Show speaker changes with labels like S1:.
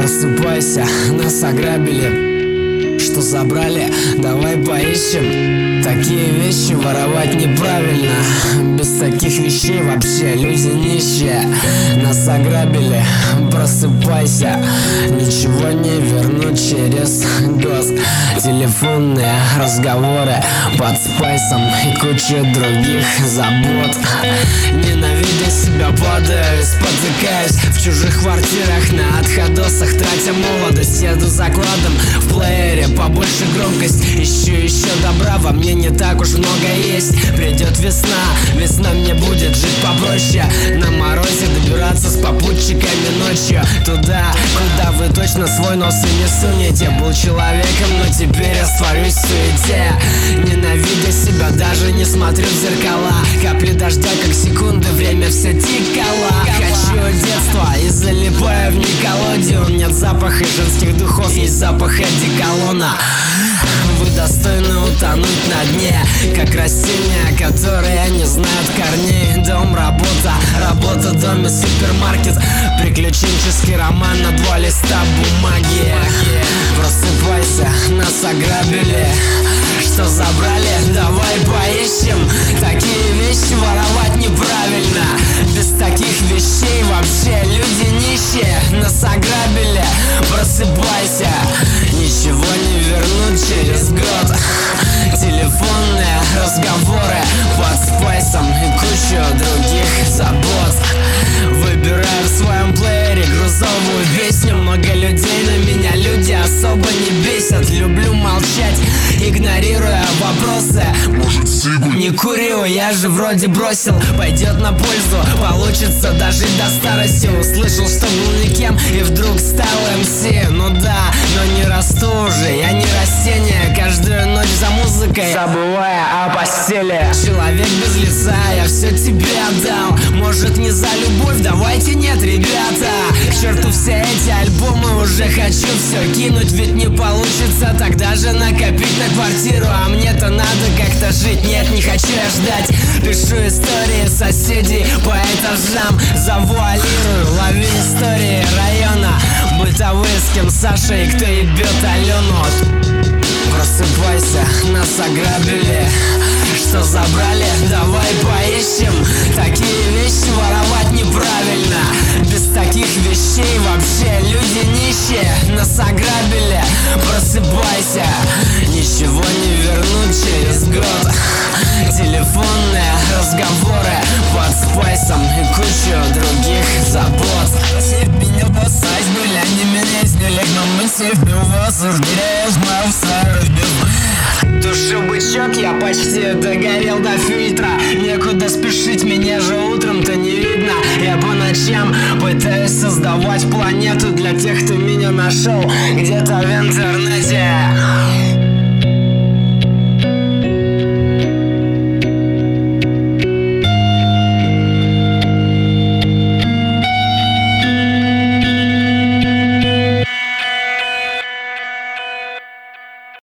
S1: Просыпайся, нас ограбили. Что забрали? Давай поищем. Такие вещи воровать неправильно. Без таких вещей вообще люди нищие. Нас ограбили, просыпайся. Ничего не вернуть через год. Телефонные разговоры под спайсом и куча других забот. Ненавидя себя, падаю и спотыкаюсь в чужих квартирах на отходосах, тратя молодость. Еду за кладом в плеере, побольше громкость. Ищу еще добра, во мне не так уж много есть. Придет весна, весна мне будет жить попроще. На морозе добираться с попутчиками ночью туда, куда вы точно свой нос и не сунете. Был человеком, но теперь растворюсь в суете. Ненавидя себя, даже не смотрю в зеркала. Капли дождя, как секунды, время все тикало. Хочу детства и залипаю в Никелодеон. Нет запаха женских духов, есть запах одеколона. Вы достойны утонуть на дне, как растения, которые не знают корней. Дом, работа, работа, дом и супермаркет. Приключенческий роман на 2 листа бумаги. Просыпайся, нас ограбили. Что забрали? Давай поищем. Такие вещи воровать неправильно. Без таких вещей вообще люди нищие. Нас ограбили, просыпайся. Ничего не вернуть через год. Телефонные разговоры под спайсом и кучу других забот. Выбираю в своем плеере грузовую песню. Много людей, но меня люди особо не бесят. Люблю молчать, игнорируя вопросы.
S2: Может, сигарету?
S1: Не курю, я же вроде бросил. Пойдет на пользу, получится дожить до старости. Услышал, что был никем и вдруг стал МС. Ну да, но не расту уже, я не растение. Каждую ночь за музыкой, забывая о постели. Человек без лица, я все тебе отдал. Может, не за любовь, давайте нет, ребята. К черту все эти альбомы, уже хочу все кинуть. Ведь не получится тогда же накопить на квартиру. А мне-то надо как-то жить, нет, не хочу я ждать. Пишу истории соседей по этажам. Завуалирую, лови истории района. Бытовые, с кем Саша и кто ебет Алену. Просыпайся, нас ограбили. Что забрали? Давай поищем. Такие вещи воровать неправильно. Без таких вещей вообще люди нищие. Нас ограбили, просыпайся. Ничего не вернуть через год. Телефонные разговоры под спайсом и кучу других забот.
S3: Всех меня бросать, нуля не менять, не лег, но мы всех не возрождаешь, мы в старых без.
S1: Тушу бычок, я почти догорел до фильтра. Некуда спешить, меня же утром-то не видно. Я по ночам пытаюсь создавать планету для тех, кто меня нашел где-то в интернете.